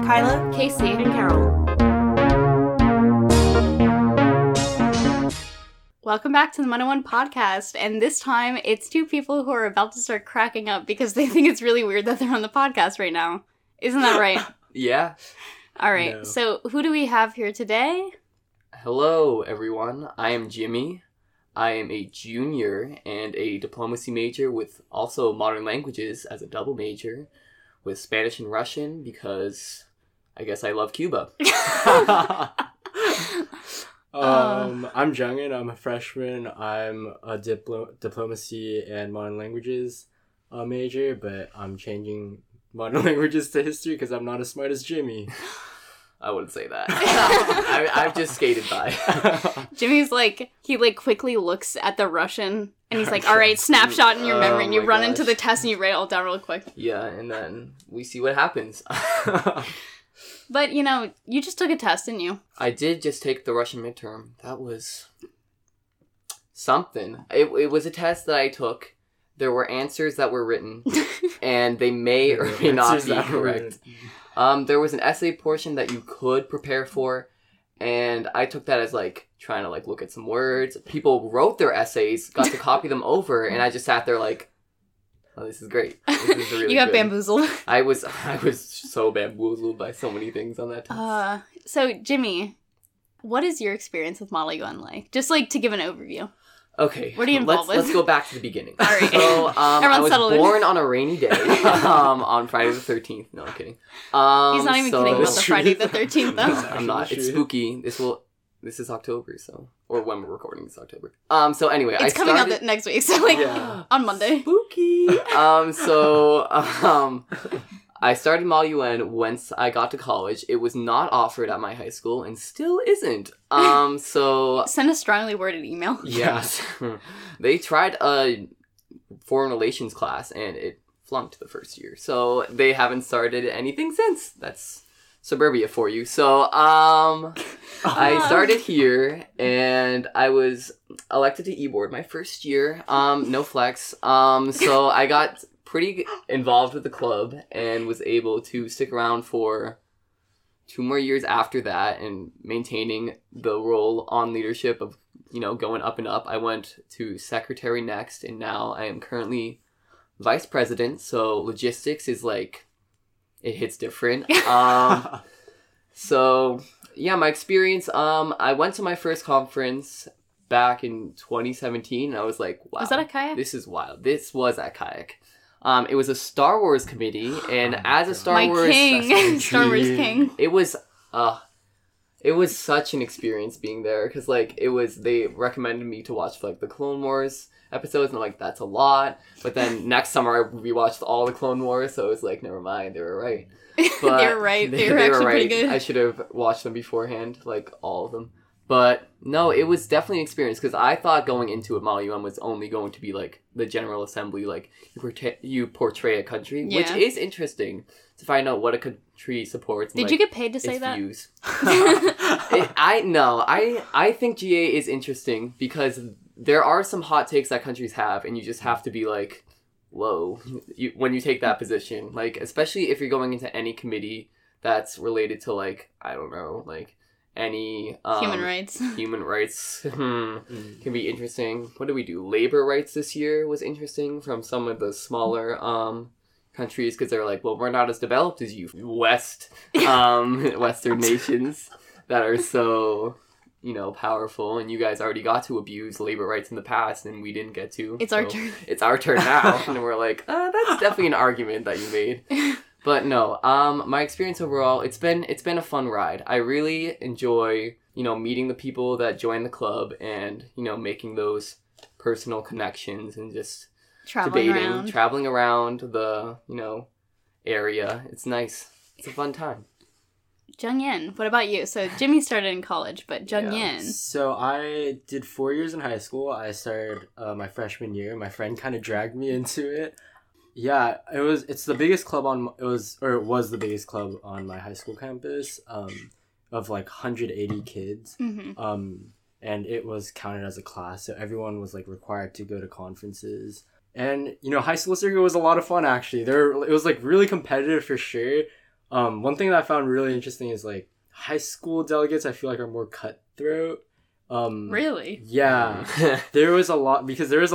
Kyla, Casey, and Carol. Welcome back to the 101 podcast, and this time it's two people who are about to start cracking up because they think it's really weird that they're on the podcast right now. Isn't that right? Yeah. Alright, No. So who do we have here today? Hello, everyone. I am Jimmy. I am a junior and a diplomacy major with also modern languages as a double major with Spanish and Russian because I guess I love Cuba. I'm Jungin. I'm a freshman. I'm a diplomacy and modern languages major, but I'm changing modern languages to history because I'm not as smart as Jimmy. I wouldn't say that. I've just skated by. Jimmy's he quickly looks at the Russian and he's like, alright, snapshot in your memory, and you my run gosh. into the test and you write it all down real quick. Yeah, and then we see what happens. But, you just took a test, didn't you? I did just take the Russian midterm. That was something. It was a test that I took. There were answers that were written, and they may or may not be correct. There was an essay portion that you could prepare for, and I took that as trying to look at some words. People wrote their essays, got to copy them over, and I just sat there oh, this is great. This is really You got good. bamboozled. I was so bamboozled by so many things on that test. So Jimmy, what is your experience with Model UN like? Just to give an overview. Okay, What are you involved with? Let's go back to the beginning. All right. So, I Everyone was settle in. born on a rainy day on Friday the 13th. No, I'm kidding. He's not even kidding about the True. Friday the 13th, though. I'm not. It's spooky. This is October, or when we're recording this October. So anyway, It's coming out next week, so Yeah. on Monday. spooky. I started Model UN once I got to college. It was not offered at my high school and still isn't. So Send a strongly worded email. yes, they tried a foreign relations class and it flunked the first year. So they haven't started anything since. That's suburbia for you. So I started here and I was elected to e-board my first year. No flex. So I got pretty involved with the club and was able to stick around for 2 more years after that and maintaining the role on leadership of, going up and up. I went to secretary next, and now I am currently vice president, so logistics is it hits different. So, yeah, my experience, I went to my first conference back in 2017, and I was like, wow. Was that a kayak? This is wild. This was at Kayak. It was a Star Wars committee, and as a Star My Wars... king. Star Wars king. It was such an experience being there, because, they recommended me to watch, the Clone Wars episodes, and I'm like, that's a lot. But then next summer, I rewatched all the Clone Wars, so it was like, never mind, they were right. But They were right. They were actually pretty good. I should have watched them beforehand, all of them. But no, it was definitely an experience because I thought going into it, Model UN was only going to be the General Assembly, you portray a country, which Yeah. is interesting to find out what a country supports. And, Did you get paid to say its that? views. I think GA is interesting because there are some hot takes that countries have, and you just have to be whoa, when you take that position, especially if you're going into any committee that's related to I don't know, any Human rights. Human rights can be interesting. What did we do? Labor rights this year was interesting from some of the smaller countries because they're well, we're not as developed as you Western nations that are so powerful, and you guys already got to abuse labor rights in the past, and we didn't get to. It's our turn. It's our turn now, and we're that's definitely an argument that you made. But no, my experience overall, it's been a fun ride. I really enjoy, meeting the people that join the club and, making those personal connections and just traveling around the, area. It's nice. It's a fun time. Jungin, what about you? So Jimmy started in college, but Jungin. So I did 4 years in high school. I started my freshman year. My friend kind of dragged me into it. Yeah, it's the biggest club it was the biggest club on my high school campus, of 180 kids. Mm-hmm. And it was counted as a class, so everyone was required to go to conferences. And high school circuit was a lot of fun actually. It was really competitive for sure. One thing that I found really interesting is like high school delegates I feel like are more cutthroat. Really? Yeah. There was a lot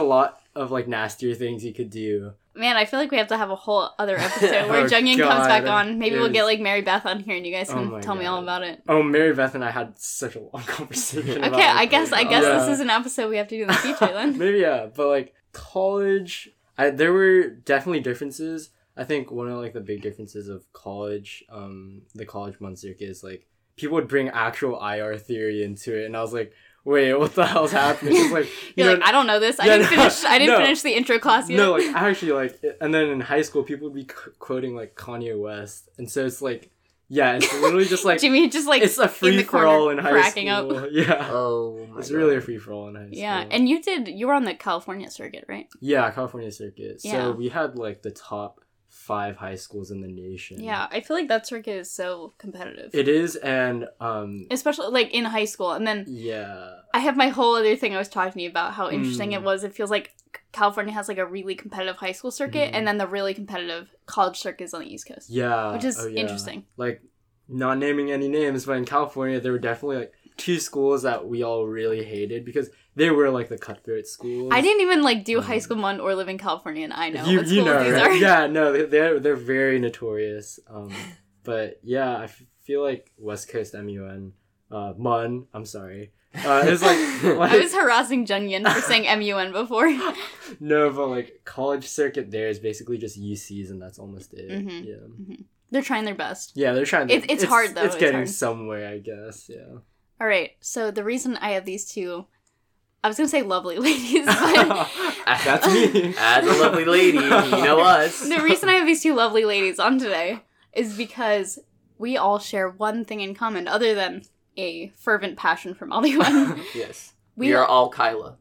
of like nastier things you could do. Man, I feel like we have to have a whole other episode where Oh, Junghyun comes back God. on. Maybe It we'll was- get like Mary Beth on here and you guys Oh can my tell me all God. about it. Oh, Mary Beth and I had such a long conversation. Okay, about I it. guess Yeah. this is an episode we have to do in the future then. Maybe, yeah, but like college, there were definitely differences. I think one of like the big differences of college, the college month circuit is like people would bring actual IR theory into it, and I was like, wait, what the hell's happening? It's like You're like, I don't know this. I Yeah, didn't no, finish. I didn't no. finish the intro class yet. no, like actually, like, and then in high school, people would be quoting like Kanye West, and so it's like, yeah, it's literally just like Jimmy just like it's a in free the for all corner in high cracking school. up. Yeah, Oh my it's God. really a free for all in high school. Yeah, and you were on the California circuit, right? yeah, California circuit. Yeah. So we had like the top 5 high schools in the nation. Yeah, I feel like that circuit is so competitive. It is, and Especially like in high school. And then yeah, I have my whole other thing I was talking to you about how interesting Mm. it was. It feels like California has like a really competitive high school circuit Mhm. and then the really competitive college circuits on the East Coast. yeah, Which is oh, yeah. interesting. Like, not naming any names, but in California, there were definitely like 2 schools that we all really hated because they were like the cutthroat schools. I didn't even like do high school month or live in California, and I know you what schools know, these right? are. Yeah, no, they're very notorious. But yeah, I feel like West Coast MUN, MUN. I'm sorry. It's like I was harassing Junghyun for saying MUN before. no, but like college circuit there is basically just UCs, and that's almost it. Mhm. Yeah. They're trying their best. Yeah, they're trying. It's hard, though. It's It's getting hard. somewhere, I guess. Yeah. All right, so the reason I have these two, I was gonna say lovely ladies, but That's me. As a lovely lady, you know us. the reason I have these two lovely ladies on today is because we all share one thing in common, other than a fervent passion for Mollywood. Yes. We We are all Kyla.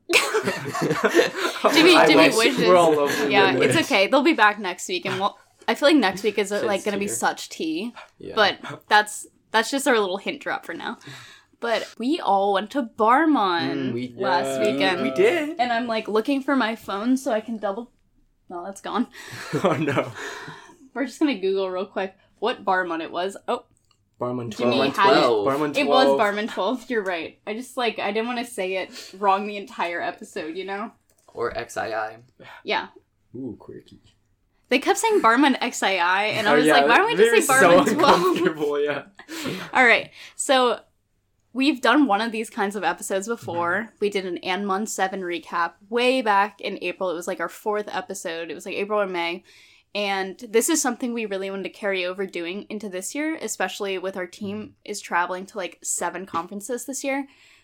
Jimmy I wish. wishes. We're all lovely Yeah, women. it's okay. They'll be back next week, and I feel like next week is like Shit's gonna be tier. such tea. Yeah. But that's just our little hint drop for now. But we all went to Barmon We- last weekend. we did. And I'm like looking for my phone so I can double. No, that's gone. Oh no. We're just gonna Google real quick what Barmon it was. Oh, Barman 12. Jimmy Barman had it. 12. Barman 12. It was Barman 12. You're right. I just I didn't want to say it wrong the entire episode, you know? Or XII. Yeah. Ooh, quirky. They kept saying Barman XII, and I Oh, was yeah, like, why don't we they're just say Barman so 12? uncomfortable, yeah. All right. So we've done one of these kinds of episodes before. We did an Anmon 7 recap way back in April. It was like our 4th episode. It was like April or May. And this is something we really wanted to carry over doing into this year, especially with our team is traveling to like 7 conferences this year.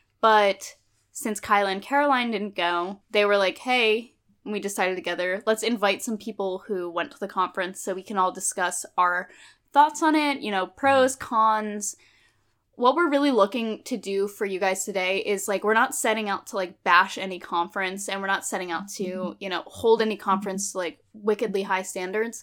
But since Kyla and Caroline didn't go, they were like, hey, and we decided together, let's invite some people who went to the conference so we can all discuss our thoughts on it, you know, pros, cons. What we're really looking to do for you guys today is like, we're not setting out to like bash any conference, and we're not setting out to, you know, hold any conference to like wickedly high standards.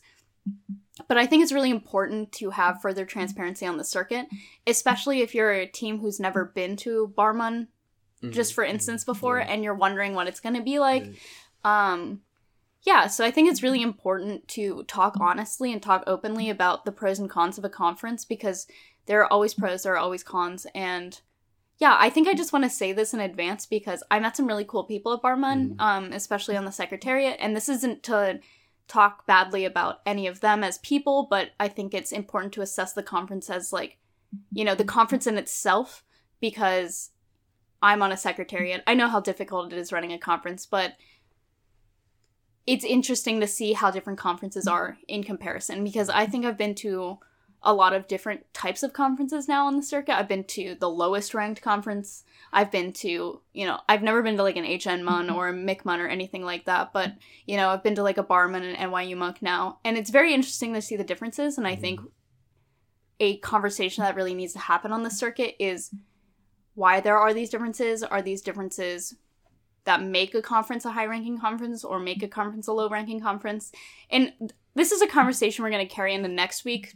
But I think it's really important to have further transparency on the circuit, especially if you're a team who's never been to Barmon, just for instance, before, Yeah. and you're wondering what it's going to be like. Right. Yeah, so I think it's really important to talk honestly and talk openly about the pros and cons of a conference, because there are always pros, there are always cons, and yeah, I think I just want to say this in advance because I met some really cool people at Barmon, especially on the Secretariat, and this isn't to talk badly about any of them as people, but I think it's important to assess the conference as like, you know, the conference in itself, because I'm on a Secretariat. I know how difficult it is running a conference, but it's interesting to see how different conferences are in comparison, because I think I've been to a lot of different types of conferences now on the circuit. I've been to the lowest ranked conference. I've been to, you know, I've never been to like an HN Mun or a MIC-Mun or anything like that, but, you know, I've been to like a Barman and NYU Monk now, and it's very interesting to see the differences, and I think a conversation that really needs to happen on the circuit is why there are these differences. Are these differences that make a conference a high-ranking conference or make a conference a low-ranking conference? And this is a conversation we're going to carry into next week,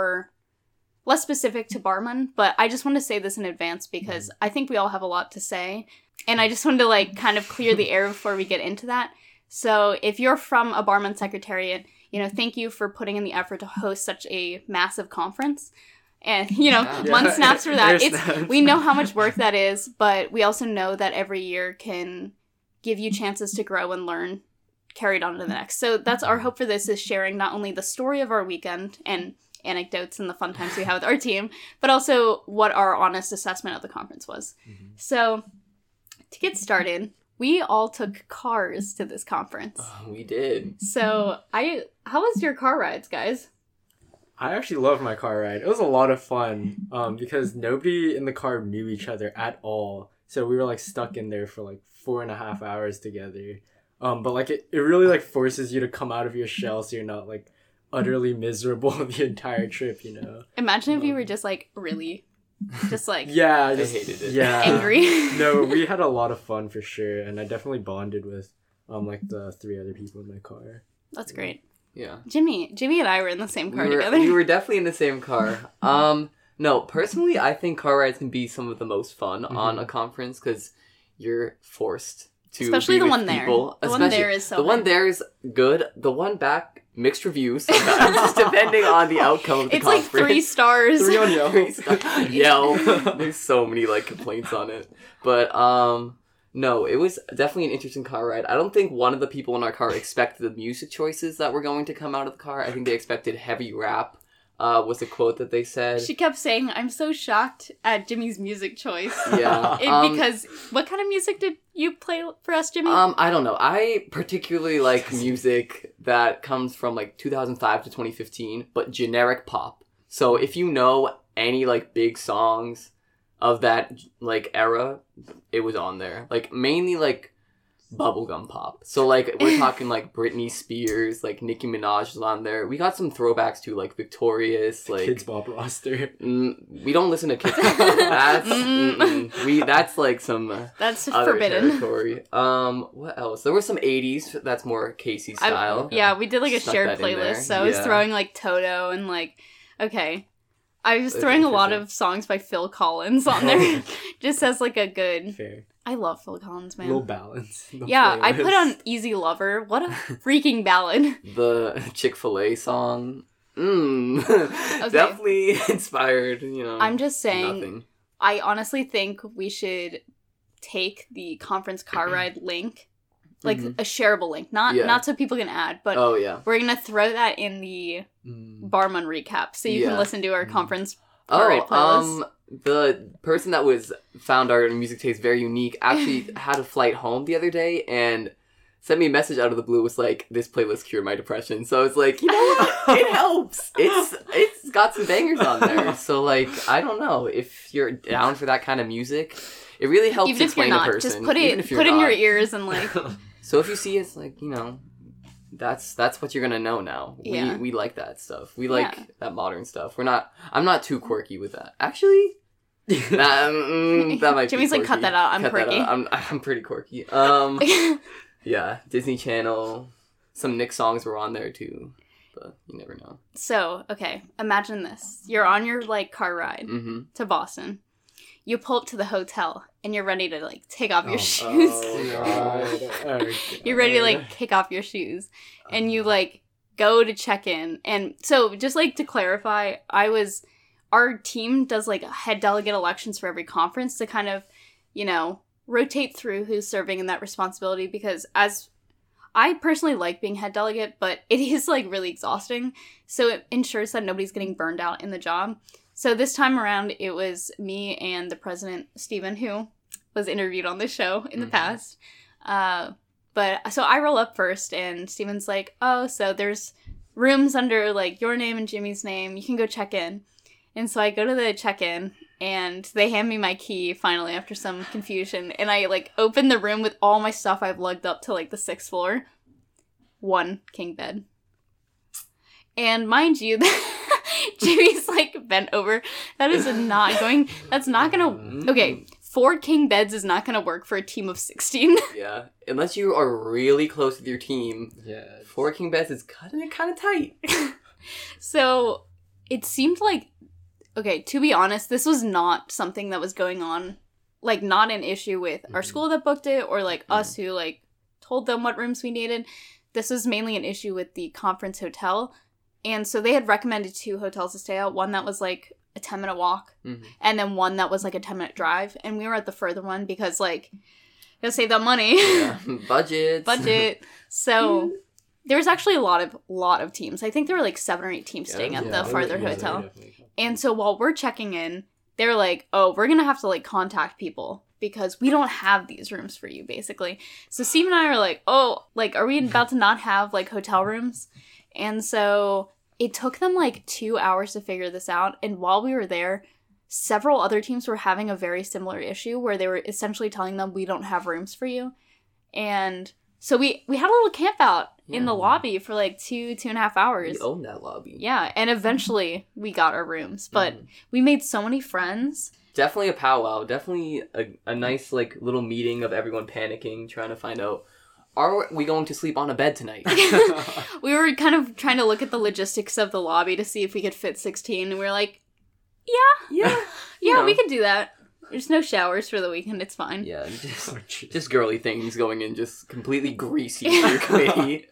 less specific to Barman, but I just want to say this in advance because I think we all have a lot to say, and I just wanted to like kind of clear the air before we get into that. So if you're from a Barman Secretariat, thank you for putting in the effort to host such a massive conference. And, one snaps for that. We know how much work that is, but we also know that every year can give you chances to grow and learn, carried on to the next. So that's our hope for this, is sharing not only the story of our weekend and anecdotes and the fun times we had with our team, but also what our honest assessment of the conference was. Mm-hmm. So to get started, we all took cars to this conference. We did. So how was your car rides, guys? I actually loved my car ride. It was a lot of fun because nobody in the car knew each other at all. So we were like stuck in there for like 4.5 hours together. But like it really like forces you to come out of your shell so you're not like utterly miserable the entire trip, Imagine if you were just like really just like yeah, I hated it. Yeah. Angry. No, we had a lot of fun for sure, and I definitely bonded with like the 3 other people in my car. That's great. Yeah. Jimmy and I were in the same car together. We were definitely in the same car. No, personally, I think car rides can be some of the most fun on a conference because you're forced to especially be the with one there. people. The one there is so the one there is good. The one back, mixed reviews sometimes, depending on the outcome of the conference. It's like 3 stars. 3 on Yelp. Yelp. There's so many like complaints on it, but no, it was definitely an interesting car ride. I don't think one of the people in our car expected the music choices that were going to come out of the car. I think they expected heavy rap. Was a quote that they said. She kept saying, "I'm so shocked at Jimmy's music choice." Yeah. Because what kind of music did you play for us, Jimmy? I don't know. I particularly like music that comes from like 2005 to 2015, but generic pop. So if you know any like big songs of that like era, it was on there. Like mainly like bubblegum pop. So like we're talking like Britney Spears, like Nicki Minaj is on there. We got some throwbacks to like Victorious, like Kids Bop roster. We don't listen to Kids Bop. That's like some that's other forbidden territory. What else? There was some 80s that's more Casey style. Yeah, we did like a Stuck shared that in playlist. there. So I was throwing like Toto and like I was throwing a lot of songs by Phil Collins on there. Just as like a good Fair. I love Phil Collins, man. Little balance. Yeah, I put on Easy Lover. What a freaking ballad. The Chick-fil-A song. Okay. Definitely inspired, I'm just saying, nothing. I honestly think we should take the conference car ride link, like a shareable link, not so people can add, but oh yeah, we're gonna throw that in the Barman recap so you can listen to our conference car ride playlist. The person that found our music taste very unique actually had a flight home the other day and sent me a message out of the blue. Was like, this playlist cured my depression. So it's like, you know what? It helps. It's got some bangers on there. So like, I don't know if you're down for that kind of music. It really helps even explain if you're not, a person. just put it in your ears and like. So if you see it's like, that's what you're gonna know now. Yeah. We like that stuff. We like that modern stuff. I'm not too quirky with that. Actually, that might Jimmy's be like, cut that out. I'm quirky. I'm pretty quirky. Yeah, Disney Channel. Some Nick songs were on there too, but you never know. So, okay, imagine this. You're on your like car ride to Boston. You pull up to the hotel and you're ready to like take off your shoes. You're ready to like kick off your shoes and you like go to check in. And so just like to clarify, our team does like head delegate elections for every conference to kind of, rotate through who's serving in that responsibility, because as I personally like being head delegate, but it is like really exhausting. So it ensures that nobody's getting burned out in the job. So this time around, it was me and the president, Steven, who was interviewed on this show in the past. But so I roll up first and Steven's like, oh, so there's rooms under like your name and Jimmy's name. You can go check in. And so I go to the check-in and they hand me my key finally after some confusion. And I like open the room with all my stuff I've lugged up to like the 6th floor. 1 king bed. And mind you, Jimmy's like bent over. That's not gonna, okay, 4 king beds is not gonna work for a team of 16. Yeah, unless you are really close with your team. Yeah. 4 king beds is kind of tight. So it seemed like, okay, to be honest, this was not something that was going on, like not an issue with our school that booked it or like us who like told them what rooms we needed. this was mainly an issue with the conference hotel. And so they had recommended 2 hotels to stay at. One that was like a 10-minute walk, and then one that was like a 10-minute drive. And we were at the further one because, like, gotta save that money. Yeah. Budget. So there was actually a lot of teams. I think there were like 7 or 8 teams staying at the farther hotel. And so while we're checking in, they're like, oh, we're gonna have to like contact people because we don't have these rooms for you, basically. So Steve and I are like, oh, like, are we about to not have like hotel rooms? And so it took them like 2 hours to figure this out. And while we were there, several other teams were having a very similar issue where they were essentially telling them, we don't have rooms for you. And so we had a little camp out in the lobby for like 2.5 hours. We own that lobby. Yeah, and eventually we got our rooms. But we made so many friends. Definitely a powwow. Definitely a nice like little meeting of everyone panicking, trying to find out, are we going to sleep on a bed tonight? We were kind of trying to look at the logistics of the lobby to see if we could fit 16. And we were like, yeah, we could do that. There's no showers for the weekend. It's fine. Yeah, just girly things going in, just completely greasy to your committee.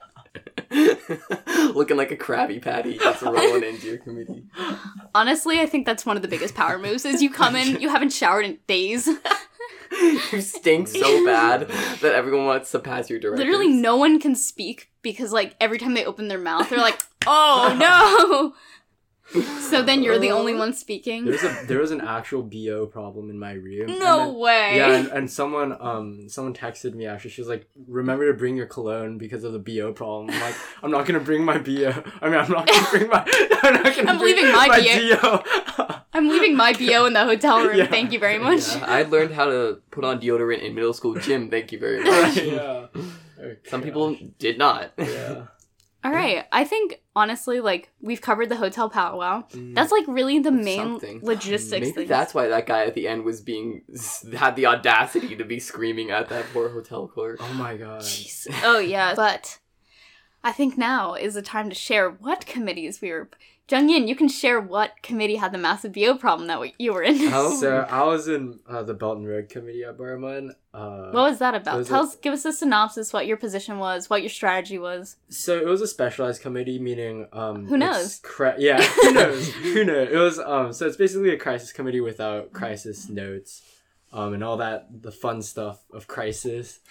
Looking like a Krabby Patty just rolling into your committee. Honestly, I think that's one of the biggest power moves is you come in, you haven't showered in days. You stink so bad that everyone wants to pass your directions. Literally no one can speak because like every time they open their mouth, they're like, oh no! So then you're the only one speaking. There was an actual BO problem in my room. No way. Yeah, and someone texted me after. She was like, "Remember to bring your cologne because of the BO problem." I'm like, "I'm not gonna bring my BO. I'm not gonna bring my. I'm leaving my BO. I'm leaving my BO in the hotel room. Yeah. Thank you very much." Yeah, I learned how to put on deodorant in middle school gym. Thank you very much. Yeah. Some people did not. Yeah. All right. I think, honestly, like, we've covered the hotel powwow. That's, like, really the main logistics Maybe thing. that's why that guy at the end had the audacity to be screaming at that poor hotel clerk. Oh my god. Jeez. Oh, yeah. But I think now is the time to share what committees we were... Jungyin, you can share what committee had the massive BO problem that you were in. Oh. So I was in the Belt and Road Committee at Barman. What was that about? Give us a synopsis, what your position was, what your strategy was. So it was a specialized committee, meaning who knows? Yeah, who knows? Who knows? It was so it's basically a crisis committee without crisis notes, and all that the fun stuff of crisis.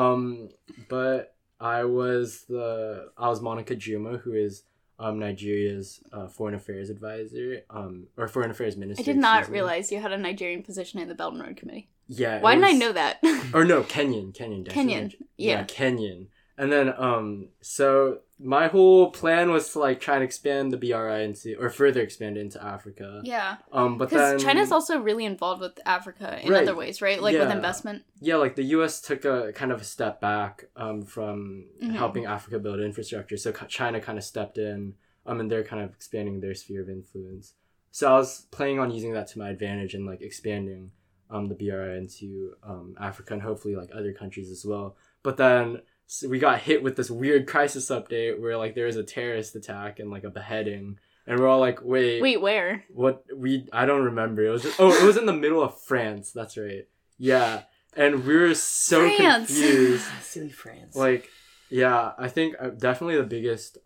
But I was Monica Juma, who is Nigeria's foreign affairs advisor, or foreign affairs minister. I did not realize you had a Nigerian position in the Belt and Road Committee. Yeah. Why didn't I know that? Or no, Kenyan. Definitely. Kenyan. Yeah, Kenyan. And then, so my whole plan was to like try and expand the BRI or further expand it into Africa. Yeah. But then China's also really involved with Africa in other ways, right? Like with investment. Yeah, like the U.S. took a kind of a step back from helping Africa build infrastructure. So China kind of stepped in, and they're kind of expanding their sphere of influence. So I was planning on using that to my advantage and like expanding the BRI into Africa and hopefully like other countries as well. But then we got hit with this weird crisis update where like there was a terrorist attack and like a beheading, and we're all like, wait, where? What? I don't remember. It was just it was in the middle of France. That's right. Yeah, and we were so confused. Silly France. Like, yeah, I think definitely the biggest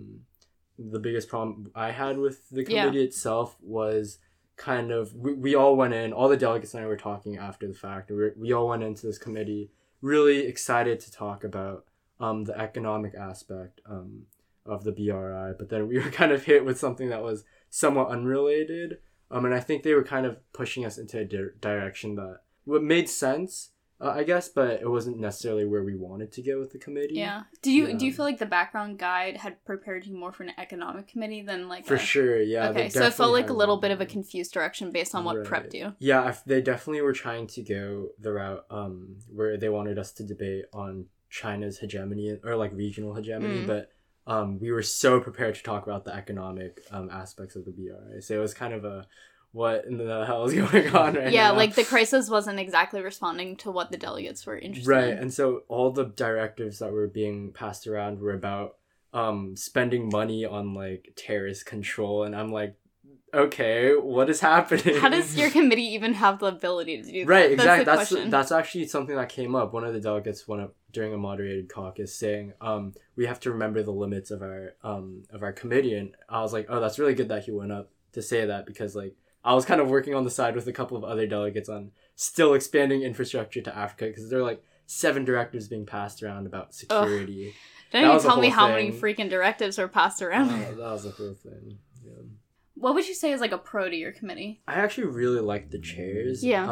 problem I had with the committee itself was kind of we all went in. All the delegates and I were talking after the fact. We all went into this committee really excited to talk about the economic aspect of the BRI, but then we were kind of hit with something that was somewhat unrelated, and I think they were kind of pushing us into a direction that made sense, I guess, but it wasn't necessarily where we wanted to go with the committee. Yeah. Do you feel like the background guide had prepared you more for an economic committee than like sure, yeah. Okay, so it felt like a little bit of a confused direction based on what prepped you. Yeah, they definitely were trying to go the route where they wanted us to debate on China's hegemony or like regional hegemony, but we were so prepared to talk about the economic aspects of the BRI. So it was kind of a what in the hell is going on right now? Yeah, like the crisis wasn't exactly responding to what the delegates were interested in. Right, and so all the directives that were being passed around were about spending money on like terrorist control, and I'm like, okay, what is happening? How does your committee even have the ability to do that? Right, exactly. That's the question. That's actually something that came up. One of the delegates went up during a moderated caucus saying, we have to remember the limits of our committee. And I was like, oh, that's really good that he went up to say that, because like I was kind of working on the side with a couple of other delegates on still expanding infrastructure to Africa, because there are like 7 directives being passed around about security. Ugh. Don't even tell me how thing. many freaking directives are passed around. That was the whole thing. Yeah. What would you say is like a pro to your committee? I actually really like the chairs. Yeah.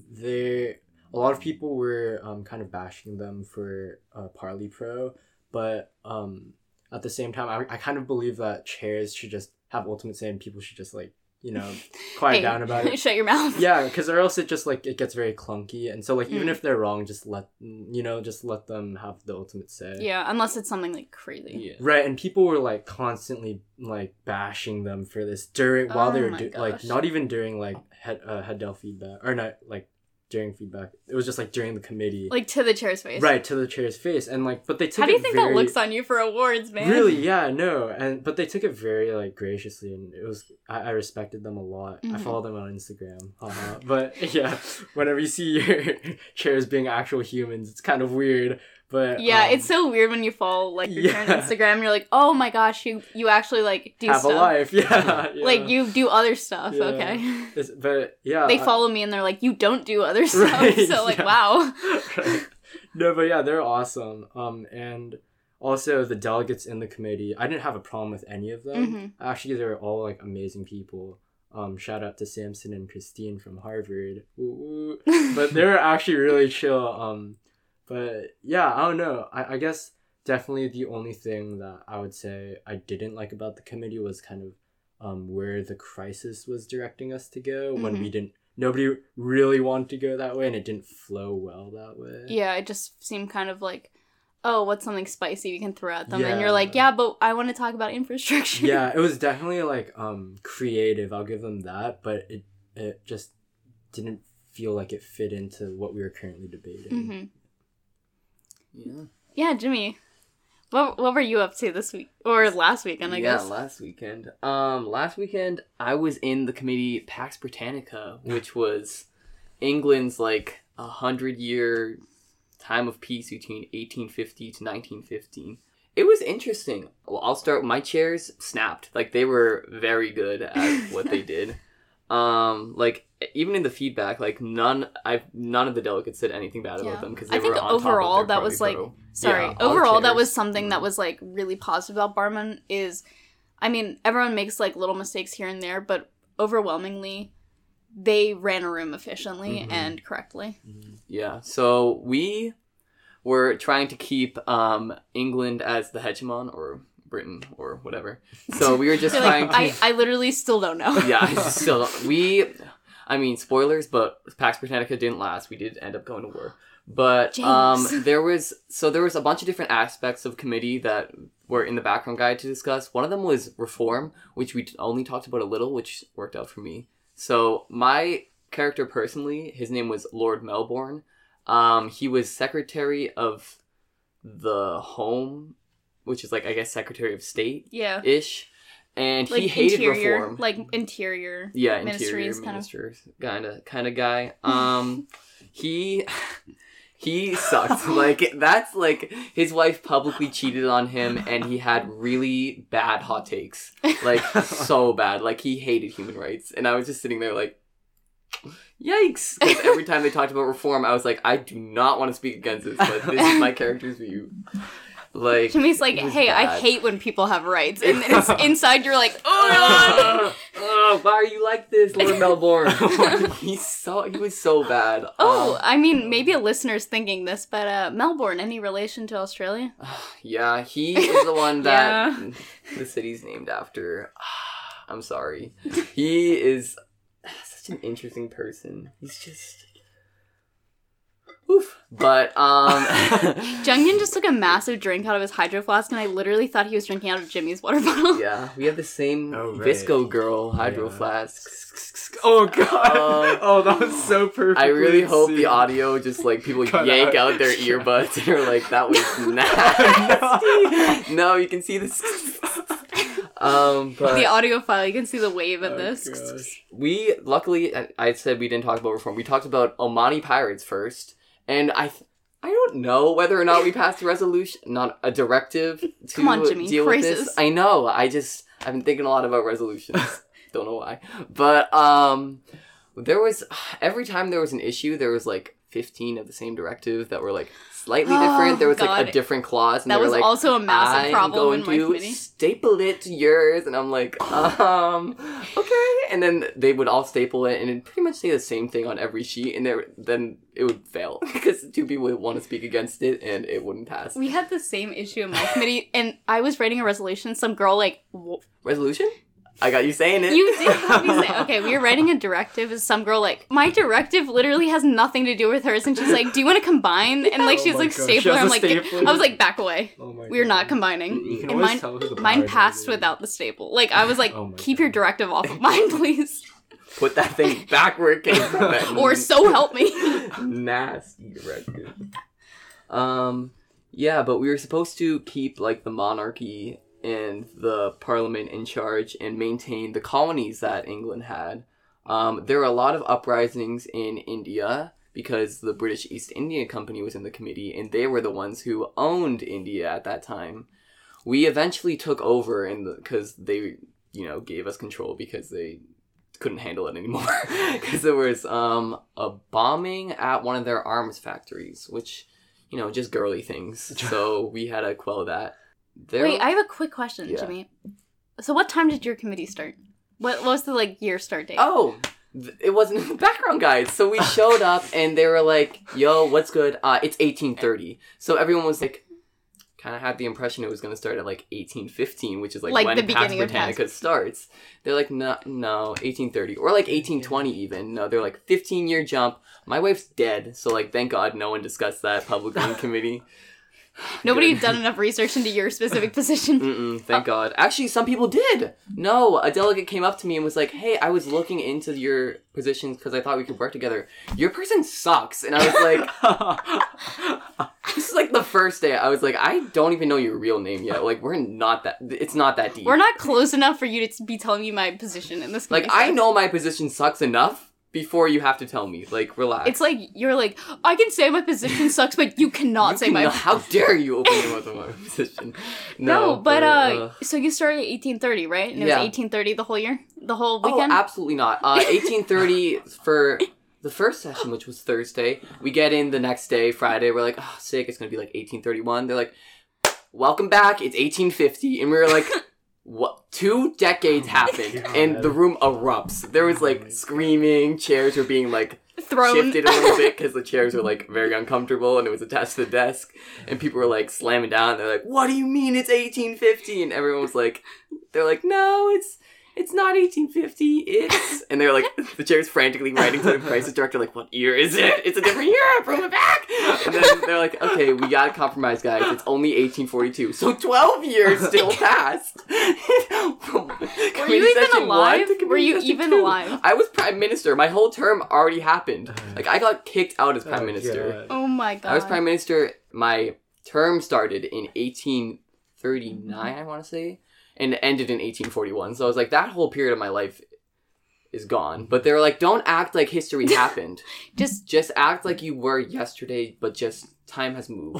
A lot of people were kind of bashing them for Parley Pro, but at the same time, I kind of believe that chairs should just have ultimate say, and people should just like, you know, quiet down about it. Shut your mouth. Yeah, because or else it just like it gets very clunky, and so like even if they're wrong, just let them have the ultimate say. Yeah, unless it's something like crazy. Yeah. Right, and people were like constantly like bashing them for this while they were like not even during like head feedback, or not like during feedback. It was just like during the committee, like to the chair's face. Right, to the chair's face, and like, but they took. How do you think that looks on you for awards, man? Really, yeah, no, but they took it very like graciously, and it was I respected them a lot. I follow them on Instagram, but yeah, whenever you see your chairs being actual humans, it's kind of weird. But yeah, it's so weird when you follow like your chair on Instagram. And you're like, oh my gosh, you actually like do have stuff. a life, yeah. Like you do other stuff. Yeah. Okay. But yeah, they follow me and they're like, you don't do other stuff. Right, so like, yeah. wow. Right. No, but yeah, they're awesome. And also the delegates in the committee, I didn't have a problem with any of them. Actually, they're all like amazing people. Shout out to Samson and Christine from Harvard. Woo woo. But they're actually really chill. But yeah, I don't know. I guess definitely the only thing that I would say I didn't like about the committee was kind of where the crisis was directing us to go when nobody really wanted to go that way, and it didn't flow well that way. Yeah, it just seemed kind of like, oh, what's something spicy we can throw at them? Yeah. And you're like, yeah, but I want to talk about infrastructure. Yeah, it was definitely like creative. I'll give them that, but it just didn't feel like it fit into what we were currently debating. Yeah, Jimmy. What were you up to this week? Or last weekend, I guess? Yeah, last weekend. Last weekend, I was in the committee Pax Britannica, which was England's, 100-year time of peace between 1850 to 1915. It was interesting. Well, I'll start. My chairs snapped. They were very good at what they did. Even in the feedback, none of the delegates said anything bad about them because they were on overall top of their that was overall that was something that was really positive about Barman is, I mean, everyone makes little mistakes here and there, but overwhelmingly they ran a room efficiently and correctly. Yeah, so we were trying to keep England as the hegemon, or Britain, or whatever. So we were just trying to... I literally still don't know. Yeah, I mean, spoilers, but Pax Britannica didn't last. We did end up going to war. But there was a bunch of different aspects of committee that were in the background guide to discuss. One of them was reform, which we only talked about a little, which worked out for me. So my character personally, his name was Lord Melbourne. He was Secretary of the Home, which is I guess Secretary of State. Yeah. Ish. And he hated reform. Interior. Yeah, ministries, interior ministers kind of guy. He sucked. That's his wife publicly cheated on him, and he had really bad hot takes. So bad. He hated human rights. And I was just sitting there yikes. Because every time they talked about reform, I was like, I do not want to speak against this, but this is my character's view. Jimmy's hey, bad. I hate when people have rights. And it's inside you're like, oh god! Why are you like this, Lord Melbourne? He was so bad. I mean, maybe a listener's thinking this, but Melbourne, any relation to Australia? Yeah, he is the one that the city's named after. I'm sorry. He is such an interesting person. He's just... Oof. But, Jungin just took a massive drink out of his hydro flask, and I literally thought he was drinking out of Jimmy's water bottle. Yeah, we have the same Visco Girl hydro flask. Oh, God. That was so perfect. I really hope the audio just, people yank out their earbuds and are that was nasty. No, you can see this. But The audio file, you can see the wave in this. Gosh. we luckily, I said we didn't talk about reform. We talked about Omani Pirates first, and I don't know whether or not we passed a resolution, not a directive to Come on, Jimmy, deal with crisis. this. I know. I've been thinking a lot about resolutions. Don't know why, but there was every time there was an issue, there was like 15 of the same directive that were like slightly different. There was like God. a different clause, and That they were was like, also a massive I'm problem going in my to committee. staple it to yours, and I'm like, okay. And then they would all staple it, and it'd pretty much say the same thing on every sheet, and then it would fail because two people would want to speak against it, and it wouldn't pass. We had the same issue in my committee, and I was writing a resolution. Some girl Resolution? I got you saying it. you did have me say, okay, we were writing a directive, and some girl my directive literally has nothing to do with hers, and she's like, do you want to combine? And like, she's Oh my like, gosh, stapler. she has I'm a like, stapler? I was like, back away. Oh my We're God. not combining. You can And always tell who the mine power passed is. without the staple. Like, I was like, Oh my keep God. your directive off of mine, please. Put that thing back where it came from. That Or so help me. nasty directive. Yeah, but we were supposed to keep like the monarchy and the parliament in charge and maintain the colonies that England had. There were a lot of uprisings in India because the British East India Company was in the committee, and they were the ones who owned India at that time. We eventually took over because they, gave us control because they couldn't handle it anymore. Because there was a bombing at one of their arms factories, which, just girly things. So we had to quell that. Wait, I have a quick question, Yeah. Jimmy. So what time did your committee start? What was the year start date? Oh, it wasn't in the background, guys. So we showed up and they were like, yo, what's good? It's 1830. So everyone was like, kind of had the impression it was going to start at like 1815, which is like when the Pax beginning of Britannica starts. They're like, no, 1830. Or like 1820 even. No, they're like 15-year jump. My wife's dead. So like, thank God no one discussed that publicly in committee. Nobody Good. had done enough research into your specific position. Thank God. Actually, some people did. No, a delegate came up to me and was like, hey, I was looking into your positions because I thought we could work together. Your person sucks. And I was like, this is like the first day. I was like, I don't even know your real name yet. Like, it's not that deep. We're not close enough for you to be telling me my position in this Like, committee. I know my position sucks enough before you have to tell me. Like, relax. It's like, you're like, I can say my position sucks, but you cannot say my... How dare you open your mouth on my position? No, but so you started at 1830, right? And it Yeah. was 1830 the whole year? The whole weekend? Oh, absolutely not. 1830 for the first session, which was Thursday. We get in the next day, Friday. We're like, oh, sick. It's going to be like 1831. They're like, welcome back. It's 1850. And we were like, what? 2 decades happened, God. and the room erupts. There was like screaming. Chairs were being like Thrown. shifted a little bit because the chairs were like very uncomfortable and it was attached to the desk, and people were like slamming down. They're like, what do you mean it's 1850? And everyone was like, they're like, no, it's not 1850, it's... And they're like, the chair's frantically writing to the crisis director, like, what year is it? It's a different year, bring it back! And then they're like, okay, we gotta compromise, guys. It's only 1842. So 12 years still passed. Were you even alive? Were you even alive? I was prime minister. My whole term already happened. Like, I got kicked out as prime minister. God. Oh my god. I was prime minister. My term started in 1839, I want to say, and ended in 1841. So I was like, that whole period of my life is gone. But they were like, don't act like history happened. Just act like you were yesterday, but just time has moved.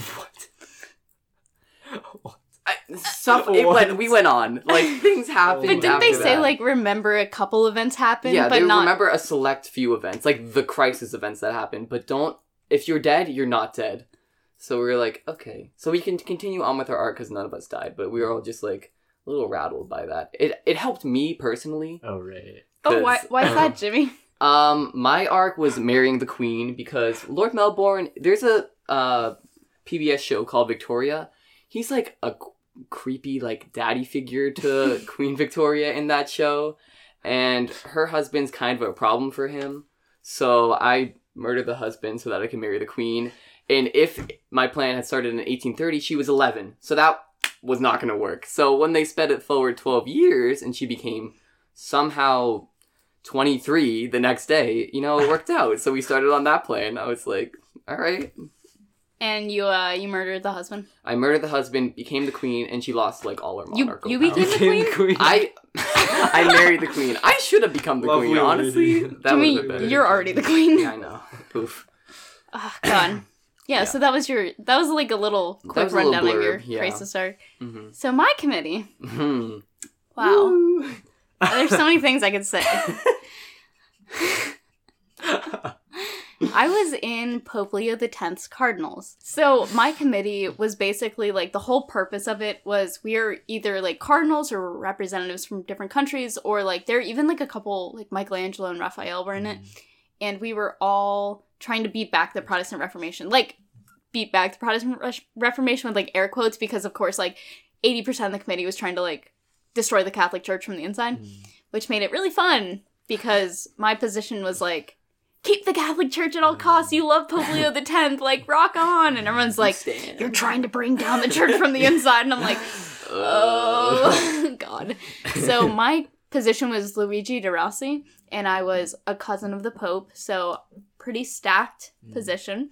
What? We went on. Like, things happened. But didn't they after say, that. like, remember a couple events happened, Yeah, but they not... remember a select few events, like the crisis events that happened, but don't... If you're dead, you're not dead. So we were like, okay. So we can continue on with our art because none of us died, but we were all just, like, a little rattled by that. It helped me personally. Oh, right. Oh, why is that, Jimmy? My arc was marrying the Queen because Lord Melbourne, there's a PBS show called Victoria. He's like a creepy like daddy figure to Queen Victoria in that show, and her husband's kind of a problem for him. So I murdered the husband so that I can marry the Queen. And if my plan had started in 1830, she was 11. So that was not going to work. So when they sped it forward 12 years and she became somehow 23 the next day, it worked out. So we started on that plan. I was like, all right, And you murdered the husband? I murdered the husband, became the queen, and she lost, like, all her monarchical You powers. became the queen? I married the queen. I should have become the queen, honestly. That would have been better. You're already the queen. Yeah, I know. Oof. Oh, God. Yeah, so that was like a little quick rundown of your crisis arc. Mm-hmm. So my committee. Mm-hmm. Wow. Woo. There's so many things I could say. I was in Pope Leo X's Cardinals. So my committee was basically like the whole purpose of it was we are either like cardinals or representatives from different countries, or like there are even like a couple like Michelangelo and Raphael were in it. And we were all trying to beat back the Protestant Reformation. Like beat back the Protestant Reformation with like air quotes, because of course like 80% of the committee was trying to like destroy the Catholic Church from the inside, which made it really fun because my position was like, keep the Catholic Church at all costs. You love Pope Leo X. Like, rock on. And everyone's like, you're trying to bring down the church from the inside. And I'm like, oh, God. So my position was Luigi de Rossi, and I was a cousin of the Pope. So pretty stacked position.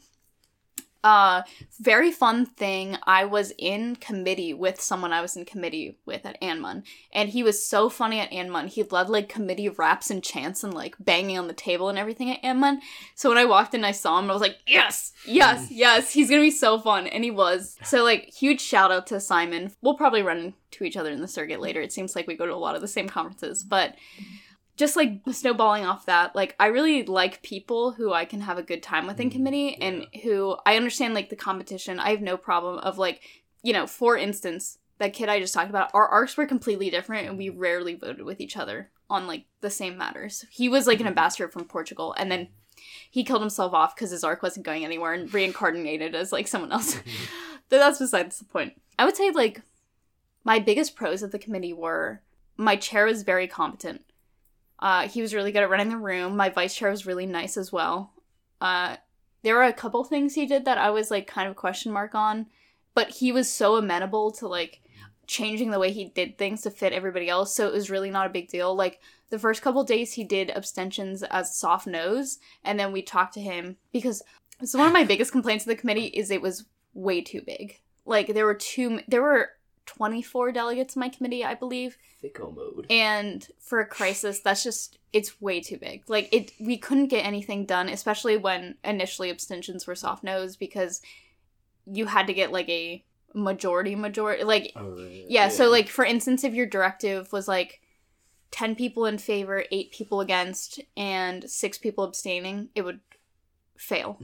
Very fun thing. I was in committee with someone I was in committee with at Anmun, and he was so funny at Anmun. He led like committee raps and chants and like banging on the table and everything at Anmun. So when I walked in, I saw him. I was like, yes, he's gonna be so fun, and he was. So like, huge shout out to Simon. We'll probably run into each other in the circuit later. It seems like we go to a lot of the same conferences, but. Just, like, snowballing off that, like, I really like people who I can have a good time with in committee, and who, I understand, like, the competition. I have no problem of, like, you know, for instance, that kid I just talked about, our arcs were completely different, and we rarely voted with each other on, like, the same matters. He was, like, an ambassador from Portugal, and then he killed himself off because his arc wasn't going anywhere, and reincarnated as, like, someone else. But that's besides the point. I would say, like, my biggest pros of the committee were, my chair was very competent. He was really good at running the room. My vice chair was really nice as well. There were a couple things he did that I was, like, kind of question mark on. But he was so amenable to, like, changing the way he did things to fit everybody else. So it was really not a big deal. Like, the first couple days he did abstentions as soft no's. And then we talked to him. Because so one of my biggest complaints of the committee is it was way too big. Like, there were 24 delegates in my committee, I believe. Sicko mode. And for a crisis, it's way too big. Like, we couldn't get anything done, especially when initially abstentions were soft no's, because you had to get, like, a majority, like, yeah, so, like, for instance, if your directive was, like, 10 people in favor, 8 people against, and 6 people abstaining, it would fail.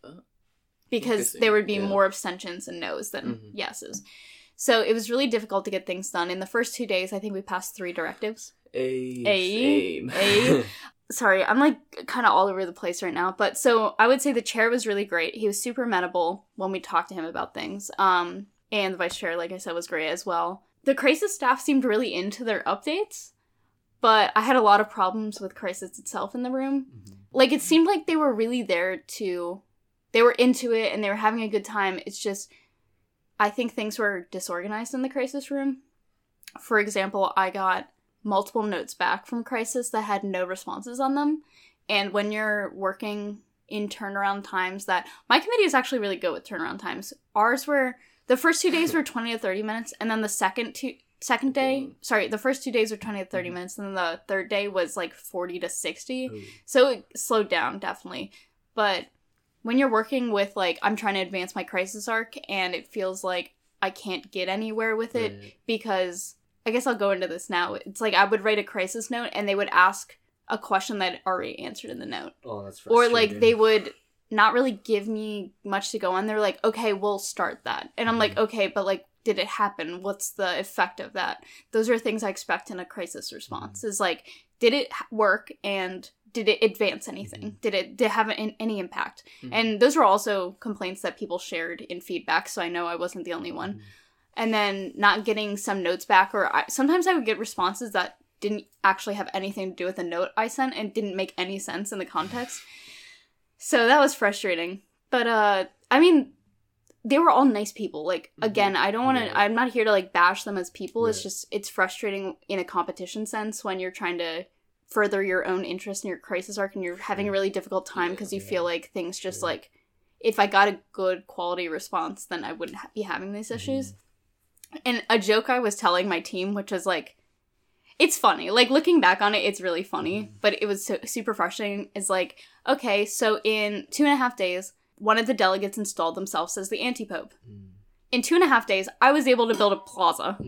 Because there would be more abstentions and no's than yeses. So it was really difficult to get things done. In the first 2 days, I think we passed 3 directives. Same. Sorry, I'm like kind of all over the place right now. But so I would say the chair was really great. He was super amenable when we talked to him about things. And the vice chair, like I said, was great as well. The crisis staff seemed really into their updates, but I had a lot of problems with crisis itself in the room. Like, it seemed like they were really they were into it and they were having a good time. It's just, I think things were disorganized in the crisis room. For example, I got multiple notes back from crisis that had no responses on them. And when you're working in turnaround times my committee is actually really good with turnaround times. The first 2 days were 20 to 30 minutes. And then the the first 2 days were 20 to 30 minutes. And then the third day was like 40 to 60. So it slowed down, definitely. But when you're working with, like, I'm trying to advance my crisis arc, and it feels like I can't get anywhere with it, because, I guess I'll go into this now. It's like, I would write a crisis note, and they would ask a question that I'd already answered in the note. Oh, that's frustrating. Or, like, they would not really give me much to go on. They're like, okay, we'll start that. And I'm like, okay, but, like, did it happen? What's the effect of that? Those are things I expect in a crisis response, is, like, did it work, and did it advance anything? Did it have any impact? And those were also complaints that people shared in feedback, so I know I wasn't the only one. And then not getting some notes back, or sometimes I would get responses that didn't actually have anything to do with the note I sent and didn't make any sense in the context. So that was frustrating. But, I mean, they were all nice people. Like, again, I don't want to, I'm not here to, like, bash them as people. It's just, it's frustrating in a competition sense when you're trying to further your own interest in your crisis arc and you're having a really difficult time because you feel like things just, like, if I got a good quality response, then I wouldn't be having these issues. And a joke I was telling my team, which was like, it's funny. Like, looking back on it, it's really funny. But it was super frustrating. Is like, okay, so in 2.5 days, one of the delegates installed themselves as the anti-pope. In 2.5 days, I was able to build a plaza.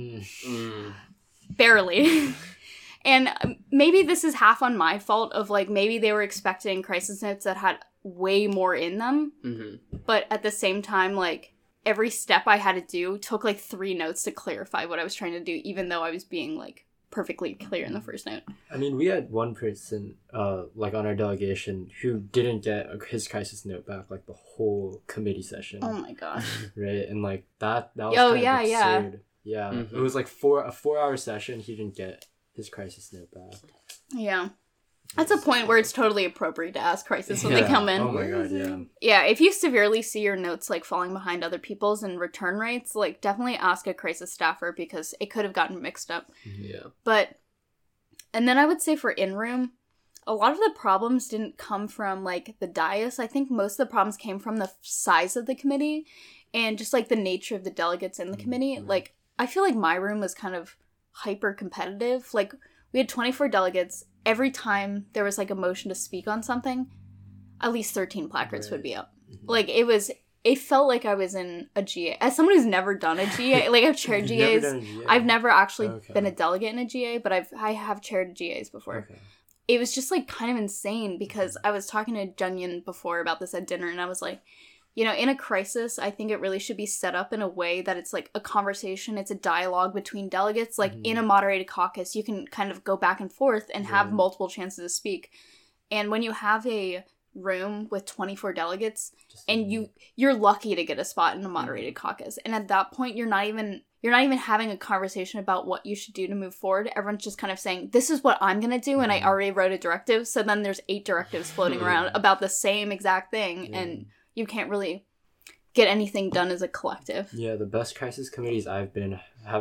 Barely. And maybe this is half on my fault of, like, maybe they were expecting crisis notes that had way more in them. But at the same time, like, every step I had to do took, like, 3 notes to clarify what I was trying to do, even though I was being, like, perfectly clear in the first note. I mean, we had one person, like, on our delegation who didn't get his crisis note back, like, the whole committee session. Oh my gosh. Right? And, like, that was kind of absurd. Yeah. Mm-hmm. It was, like, a 4-hour session. He didn't get his crisis note back. Yeah. That's a point where it's totally appropriate to ask crisis when they come in. Oh my god, yeah. Yeah, if you severely see your notes, like, falling behind other people's and return rates, like, definitely ask a crisis staffer because it could have gotten mixed up. Yeah. But, and then I would say for in-room, a lot of the problems didn't come from, like, the dais. I think most of the problems came from the size of the committee and just, like, the nature of the delegates in the committee. Like, I feel like my room was kind of hyper-competitive. Like, we had 24 delegates. Every time there was, like, a motion to speak on something, at least 13 placards would be up. Like, it felt like I was in a GA. As someone who's never done a GA, like, I've chaired GAs. I've never actually been a delegate in a GA, but I have chaired GAs before. It was just, like, kind of insane because I was talking to Junyan before about this at dinner, and I was like, you know, in a crisis, I think it really should be set up in a way that it's, like, a conversation. It's a dialogue between delegates. Like, in a moderated caucus, you can kind of go back and forth and have multiple chances to speak. And when you have a room with 24 delegates, and you're lucky to get a spot in a moderated caucus. And at that point, you're not even having a conversation about what you should do to move forward. Everyone's just kind of saying, this is what I'm going to do, and I already wrote a directive. So then there's 8 directives floating around about the same exact thing, and you can't really get anything done as a collective. Yeah, the best crisis committees I've been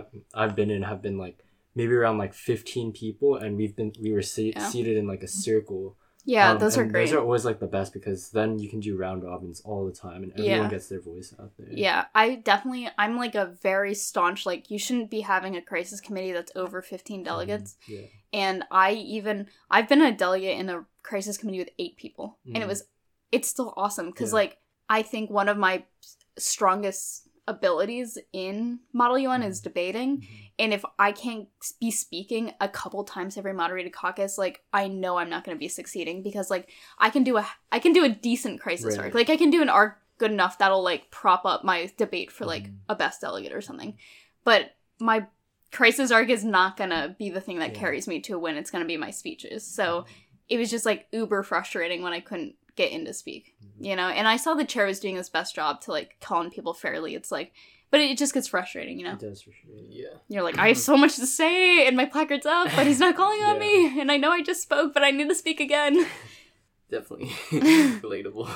in have been like maybe around like 15 people, and we were seated in like a circle. Yeah, those are great. Those are always like the best because then you can do round robins all the time, and everyone gets their voice out there. Yeah, I'm like a very staunch, like, you shouldn't be having a crisis committee that's over 15 delegates. And I've been a delegate in a crisis committee with 8 people, and it's still awesome because like, I think one of my strongest abilities in Model UN is debating, and if I can't be speaking a couple times every moderated caucus, like, I know I'm not going to be succeeding because, like, I can do a decent crisis arc. Like, I can do an arc good enough that'll, like, prop up my debate for, like, a best delegate or something. But my crisis arc is not going to be the thing that carries me to a win. It's going to be my speeches. So it was just, like, uber frustrating when I couldn't get in to speak, you know? And I saw the chair was doing his best job to, like, call on people fairly. It's like, but it just gets frustrating, you know? It does frustrate. Yeah. You're like, I have so much to say, and my placard's up, but he's not calling on me, and I know I just spoke, but I need to speak again. Definitely relatable.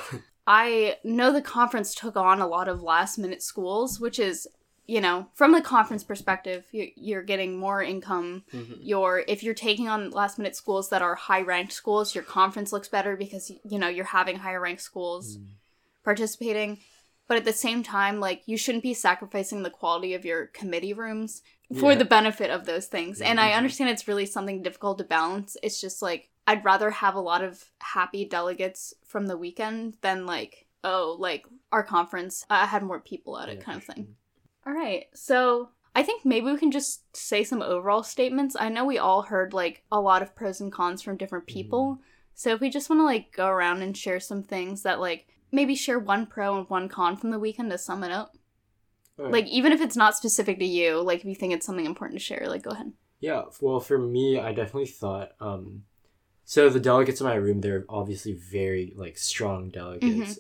I know the conference took on a lot of last-minute schools, which is, you know, from the conference perspective, you're getting more income. If you're taking on last-minute schools that are high-ranked schools, your conference looks better because, you know, you're having higher-ranked schools participating. But at the same time, like, you shouldn't be sacrificing the quality of your committee rooms for the benefit of those things. And I understand it's really something difficult to balance. It's just, like, I'd rather have a lot of happy delegates from the weekend than, like, oh, like, our conference had more people at it kind of thing. All right, so I think maybe we can just say some overall statements. I know we all heard, like, a lot of pros and cons from different people. So if we just want to, like, go around and share some things that, like, maybe share one pro and one con from the weekend to sum it up. Right. Like, even if it's not specific to you, like, if you think it's something important to share, like, go ahead. Yeah, well, for me, I definitely thought, so the delegates in my room, they're obviously very, like, strong delegates.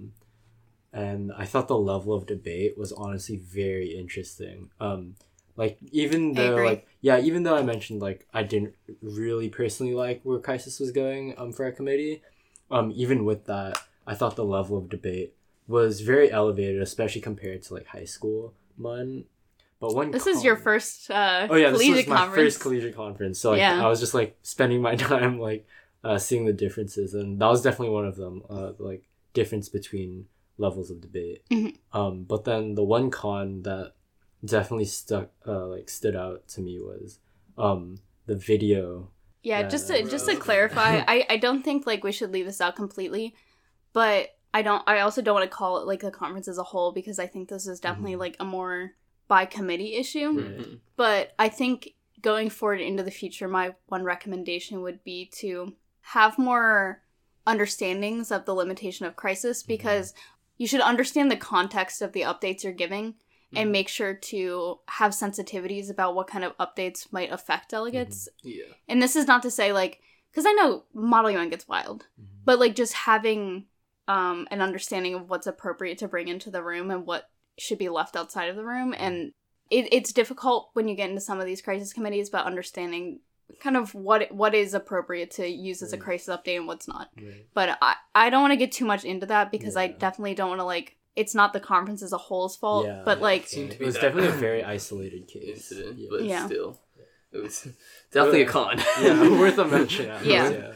And I thought the level of debate was honestly very interesting. Like, even though I mentioned, like, I didn't really personally like where crisis was going for our committee, even with that, I thought the level of debate was very elevated, especially compared to, like, high school one. But this is your first this was my first collegiate conference. So, like, I was just, like, spending my time, like, seeing the differences, and that was definitely one of them. Like, difference between levels of debate. Mhm. But then the one con that definitely stood out to me was the video. Yeah, that- just to clarify, I don't think like we should leave this out completely, but I also don't want to call it like the conference as a whole, because I think this is definitely like a more by committee issue. Right. But I think going forward into the future, my one recommendation would be to have more understandings of the limitation of crisis, because you should understand the context of the updates you're giving and make sure to have sensitivities about what kind of updates might affect delegates. Yeah. And this is not to say, like, because I know Model UN gets wild, but, like, just having an understanding of what's appropriate to bring into the room and what should be left outside of the room. And it's difficult when you get into some of these crisis committees, but understanding kind of what is appropriate to use as a crisis update and what's not. Right. But I don't want to get too much into that, because I Yeah. definitely don't want to, like, it's not the conference as a whole's fault, Yeah. but, like, Seemed to It be was that definitely a very isolated case. incident, Yeah. but Yeah. still, it was definitely a con. Yeah, worth a mention. Yeah.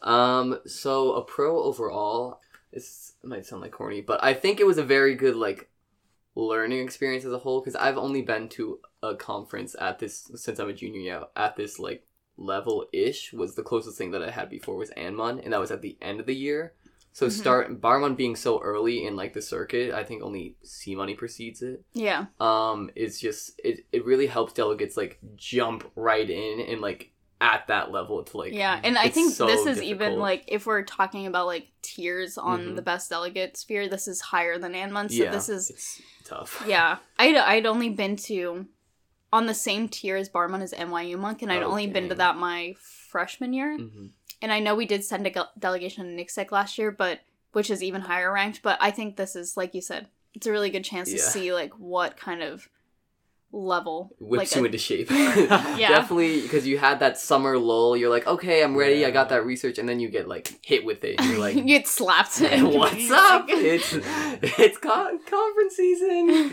So a pro overall, this might sound like corny, but I think it was a very good like learning experience as a whole, because I've only been to a conference at this since I'm a junior. Yeah, at this like level ish was the closest thing that I had before was Anmon, and that was at the end of the year. So Barmon being so early in like the circuit, I think only C Money precedes it. yeah. It's just it really helps delegates like jump right in and like at that level to like Yeah, and I it's think so this is even, difficult. like, if we're talking about, like, tiers on the best delegate sphere, this is higher than Anmon, so this is, it's tough. yeah. I'd only been to, on the same tier as Barmon as NYU Monk, and I'd only been to Okay. that my freshman year, Mm-hmm. and I know we did send a delegation to NICSEC last year, but, which is even higher ranked, but I think this is, like you said, it's a really good chance to Yeah. see, like, what kind of level. Whips like, you into shape. Yeah. Definitely, because you had that summer lull. You're like, okay, I'm ready. I got that research, and then you get like hit with it. And you're like, you get slapped. "Hey, what's up? It's conference season.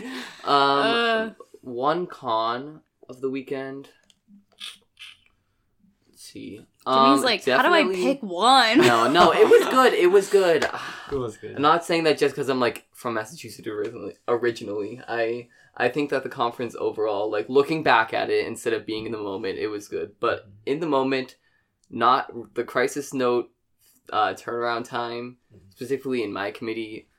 One con of the weekend. Let's see. Jimmy's like, how do I definitely- pick one? No, it was good. It was good. It was good. I'm not saying that just because I'm like from Massachusetts originally. I think that the conference overall, like looking back at it instead of being in the moment, it was good. But in the moment, not the crisis note turnaround time, specifically in my committee,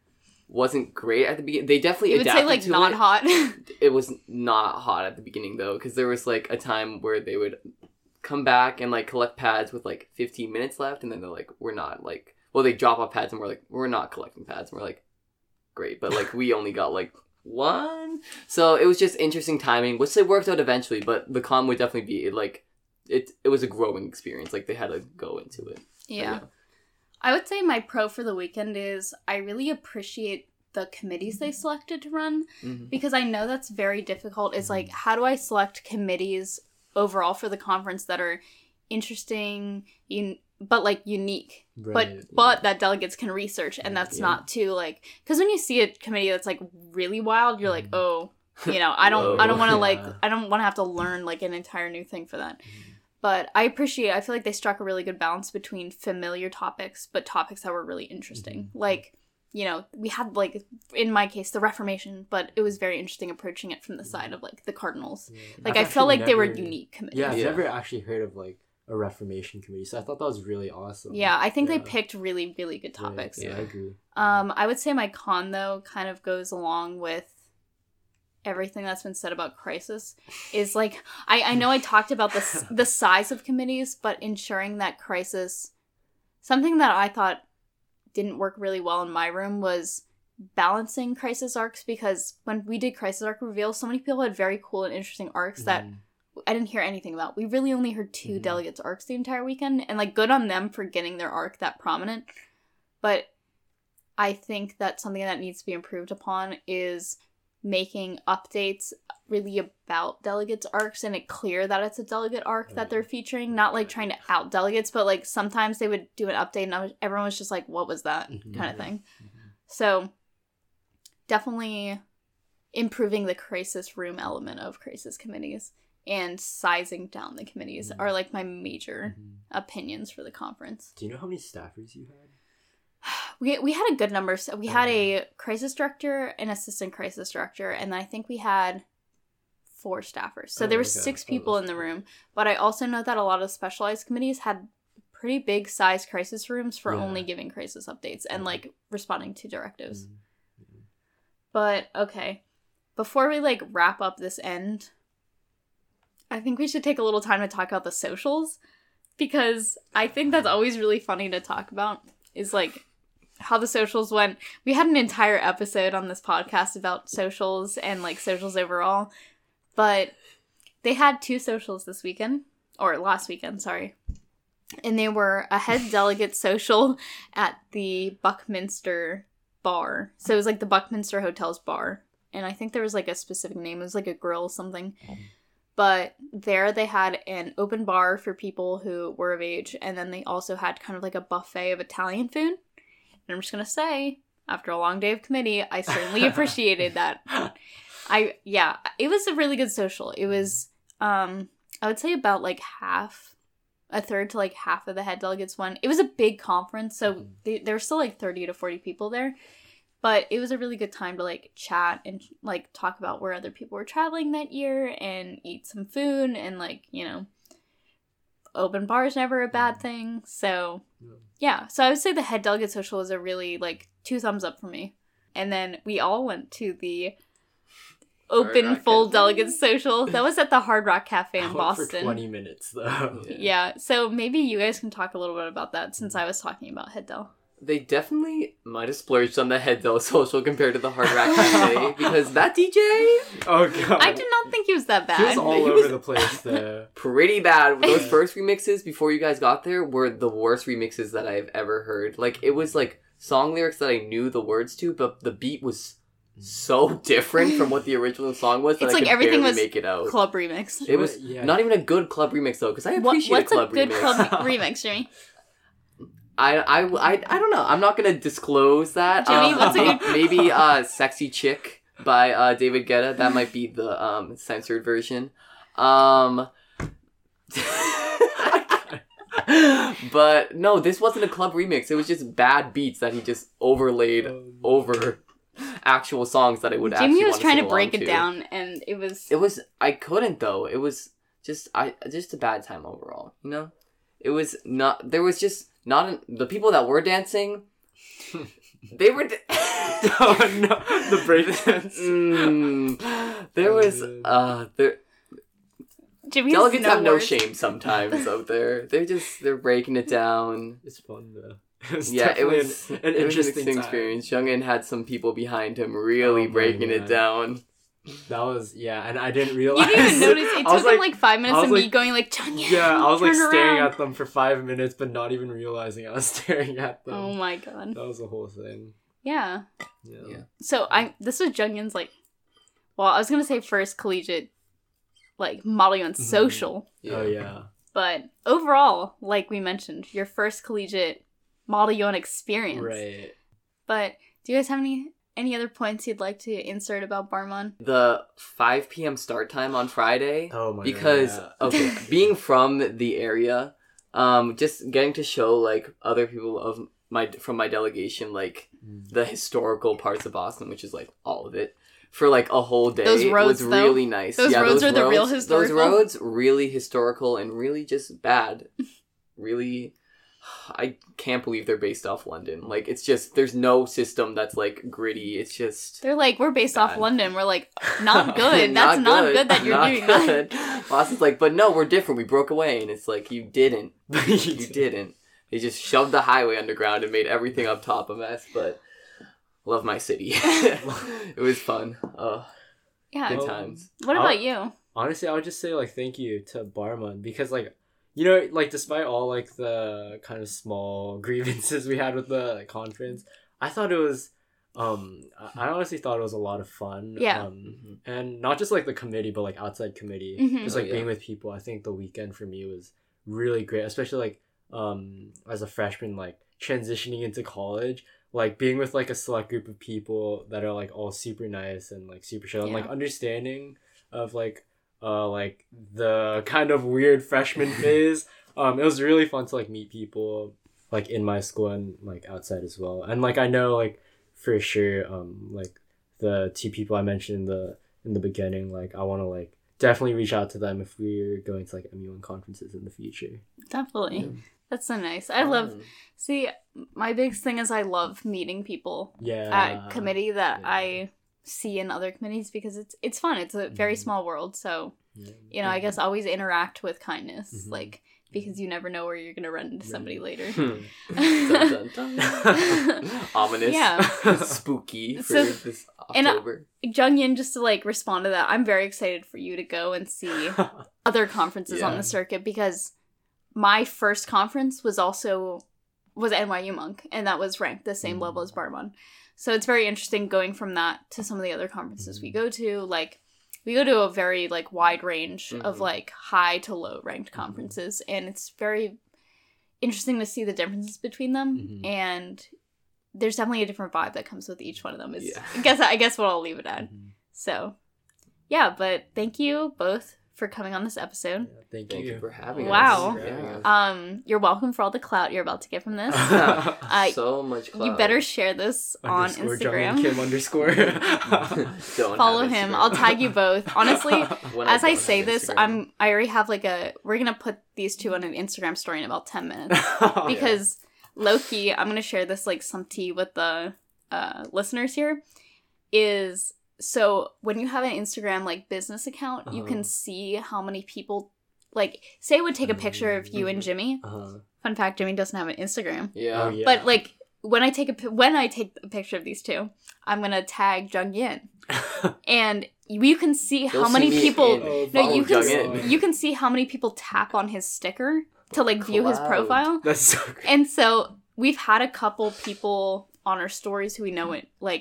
wasn't great at the beginning. They definitely You would say, adapted like, to not it. hot. It was not hot at the beginning though, because there was like a time where they would come back and like collect pads with like 15 minutes left, and then they're like, we're not like, well, they drop off pads and we're like, we're not collecting pads, and we're like, great, but like we only got like one. So it was just interesting timing, which they worked out eventually, but the con would definitely be like it was a growing experience. Like they had to go into it. Yeah. I would say my pro for the weekend is I really appreciate the committees they selected to run, Mm-hmm. because I know that's very difficult. It's like, how do I select committees overall for the conference that are interesting, but like unique, Right. but that delegates can research, and that's not too like, because when you see a committee that's like really wild, you're like, oh, you know, I don't want to like, Yeah. I don't want to have to learn like an entire new thing for that. But I feel like they struck a really good balance between familiar topics, but topics that were really interesting. Like, you know, we had, like, in my case, the Reformation, but it was very interesting approaching it from the side of, like, the Cardinals. Like, I've I felt actually like they were never- unique committees. Yeah, I've Yeah. never actually heard of like a Reformation committee, so I thought that was really awesome. Yeah, I think they Yeah. picked really, really good Right, topics. Yeah, I agree. I would say my con, though, kind of goes along with everything that's been said about crisis, is like, I know I talked about the size of committees, but ensuring that crisis, something that I thought didn't work really well in my room was balancing crisis arcs, because when we did crisis arc reveal, so many people had very cool and interesting arcs that I didn't hear anything about. We really only heard 2 delegates' arcs the entire weekend, and like, good on them for getting their arc that prominent. But I think that something that needs to be improved upon is making updates really about delegates' arcs and it clear that it's a delegate arc that they're featuring, not like trying to out delegates, but like sometimes they would do an update and everyone was just like, what was that kind of thing. So definitely improving the crisis room element of crisis committees and sizing down the committees are like my major opinions for the conference. Do you know how many staffers you had? We had a good number. So we had a crisis director, an assistant crisis director, and I think we had 4 staffers. So there were 6 people in the room. But I also know that a lot of specialized committees had pretty big size crisis rooms for only giving crisis updates and like responding to directives. Mm-hmm. But okay, before we like wrap up this end, I think we should take a little time to talk about the socials, because I think that's always really funny to talk about, is like how the socials went. We had an entire episode on this podcast about socials and like socials overall, but they had 2 socials this weekend, or last weekend, sorry. And they were a head delegate social at the Buckminster bar. So it was like the Buckminster Hotel's bar. And I think there was like a specific name. It was like a grill or something. But there they had an open bar for people who were of age. And then they also had kind of like a buffet of Italian food. And I'm just going to say, after a long day of committee, I certainly appreciated that. It was a really good social. It was, I would say about like a third to like half of the head delegates went. It was a big conference, so there were still like 30 to 40 people there. But it was a really good time to like chat and like talk about where other people were traveling that year and eat some food, and like, you know, open bar is never a bad thing. So yeah, so I would say the head delegate social was a really like 2 thumbs up for me. And then we all went to the open full delegate social. That was at the Hard Rock Cafe in Boston. For 20 minutes though. Yeah, so maybe you guys can talk a little bit about that, since I was talking about head del. They definitely might have splurged on the head del social compared to the Hard Rock Cafe, because that DJ... Oh, God. I did not think he was that bad. He was all over the place there. Pretty bad. Those first remixes, before you guys got there, were the worst remixes that I've ever heard. Like, it was like song lyrics that I knew the words to, but the beat was so different from what the original song was that it's I like could everything barely was make it out. Club remix. It was not even a good club remix, though, because I appreciate a club remix. What's a good club remix, Jimmy? I don't know. I'm not gonna disclose that. Jimmy, what's a good... Maybe "Sexy Chick" by David Guetta. That might be the censored version. But no, this wasn't a club remix. It was just bad beats that he just overlaid over actual songs that I would actually want to Jimmy was trying to sing break along it to. down, and it was... I couldn't, though. It was just a bad time overall, you know? It was not... There was just not... The people that were dancing... They were... Oh, no. The breakdance. There was... Jimmy's Delegates have no words. shame sometimes out there. They're breaking it down. It's fun, though. It was an an interesting experience. Jungin had some people behind him really breaking it down. That was, and I didn't realize. You didn't even notice. It took him like 5 minutes of me going like, Jungin, I was like staring around. at them for 5 minutes, but not even realizing I was staring at them. Oh my god. That was the whole thing. Yeah. Yeah. So this was Jungin's like, well, I was gonna say first collegiate, like model and social. Yeah. Oh yeah. But overall, like we mentioned, your first collegiate model yon experience. Right. But do you guys have any other points you'd like to insert about Barmon? The 5 p.m. start time on Friday. Oh my because, god. okay, being from the area, just getting to show like other people from my delegation like the historical parts of Boston, which is like all of it, for like a whole day. Those roads, was really nice. Those roads are the real historical. Those roads really historical and really just bad. Really, I can't believe they're based off London. Like, it's just, there's no system that's like gritty. It's just... They're like, we're based off London. We're like, not good. That's not good that you're doing that. Boston's like, but no, we're different. We broke away. And it's like, you didn't. You didn't. They just shoved the highway underground and made everything up top a mess. But love my city. It was fun. Yeah. Good times. What about you? Honestly, I would just say like thank you to Barmon, because like, you know, like despite all like the kind of small grievances we had with the conference, I thought it was I honestly thought it was a lot of fun. Yeah. And not just like the committee, but like outside committee. Mm-hmm. Just like being with people. I think the weekend for me was really great, especially like as a freshman, like transitioning into college, like being with like a select group of people that are like all super nice and like super chill and like understanding of like the kind of weird freshman phase. It was really fun to like meet people like in my school and like outside as well. And like I know like for sure like the two people I mentioned in the beginning, like I want to like definitely reach out to them if we're going to like MU1 conferences in the future. Definitely. Yeah. That's so nice. I love, see, my biggest thing is I love meeting people Yeah. at committee that Yeah. I see in other committees because it's fun. It's a very small world. So, you know, I guess always interact with kindness, like, because you never know where you're going to run into somebody later. Dun, dun, dun. Ominous. Yeah. Spooky for So- this and, October. Jung Yin, just to like respond to that, I'm very excited for you to go and see other conferences on Yeah. the circuit because my first conference was NYU Monk, and that was ranked the same level as Barmon. So it's very interesting going from that to some of the other conferences we go to. Like, we go to a very like wide range of like high to low ranked conferences, and it's very interesting to see the differences between them. And there's definitely a different vibe that comes with each one of them. Is I guess what I'll leave it at. So yeah, but thank you both for coming on this episode. Thank Thank you. you for having Wow. us. You're welcome for all the clout you're about to get from this. So much clout. You better share this on Instagram. Kim underscore. Don't Follow have him. Instagram. I'll tag you both. Honestly, When as I don't say have this, Instagram. I already have we're gonna put these two on an Instagram story in about 10 minutes because low-key, I'm gonna share this like some tea with the listeners here. Is so when you have an Instagram like business account, you can see how many people like say would take a picture of you and Jimmy. Fun fact: Jimmy doesn't have an Instagram. Yeah. Oh, yeah. But like when I take a picture of these two, I'm gonna tag Jung Yin, and you can see how You'll many see me people. in- No, follow you can Jung In. you can see how many people tap on his sticker to like view his Clout. profile, That's so great. and so we've had a couple people on our stories who we know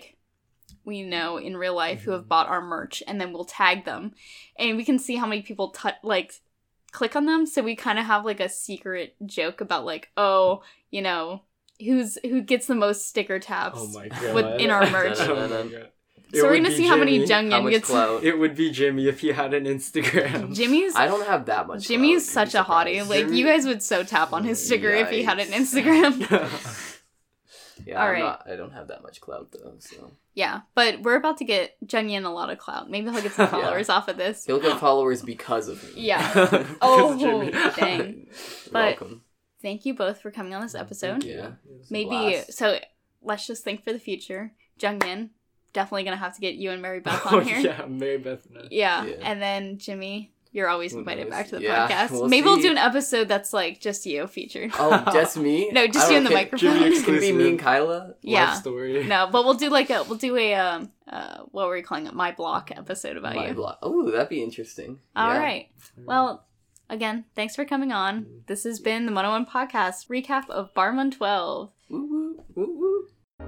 in real life who have bought our merch, and then we'll tag them, and we can see how many people click on them. So we kind of have like a secret joke about like, oh, you know, who gets the most sticker taps Oh my god. in our merch. Dun, Oh dun, my dun. God. So we're gonna see how many Jimmy. Jung How Yin much gets. clout? It would be Jimmy if he had an Instagram. Jimmy's I don't have that much. Jimmy's clout, such a you'd be hottie. surprised. Like Jimmy- you guys would so tap on his sticker if he had an Yikes. Instagram. Yeah, All I'm right. not, I don't have that much clout though. So Yeah, but we're about to get Jung Yin a lot of clout. Maybe he'll get some Yeah. followers off of this. he'll get followers because of me. Yeah. Because Oh, Jimmy. dang. But Welcome. thank you both for coming on this episode. Yeah. Maybe Blast. so. Let's just think for the future. Jung Yin, definitely gonna have to get you and Mary Beth Oh on here. yeah, Mary Beth. No. Yeah. Yeah. And then Jimmy, you're always invited back to the Yeah, podcast. we'll Maybe we'll see. do an episode that's like just you featured. Oh, just me? No, just I you and don't the care. microphone. Jimmy It can be me and Kyla. Yeah. Love story. No, but we'll do a what were we calling it? My Block episode about My you. blog. Oh, that'd be interesting. All Yeah. right. Well, again, thanks for coming on. This has been the 101 Podcast recap of Bar 112. Woo, woo, woo, woo.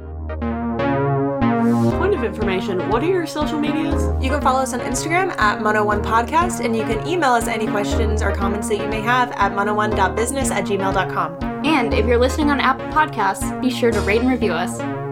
Point of information, what are your social medias? You can follow us on Instagram at Mono1Podcast, and you can email us any questions or comments that you may have at mono1.business@gmail.com. And if you're listening on Apple Podcasts, be sure to rate and review us.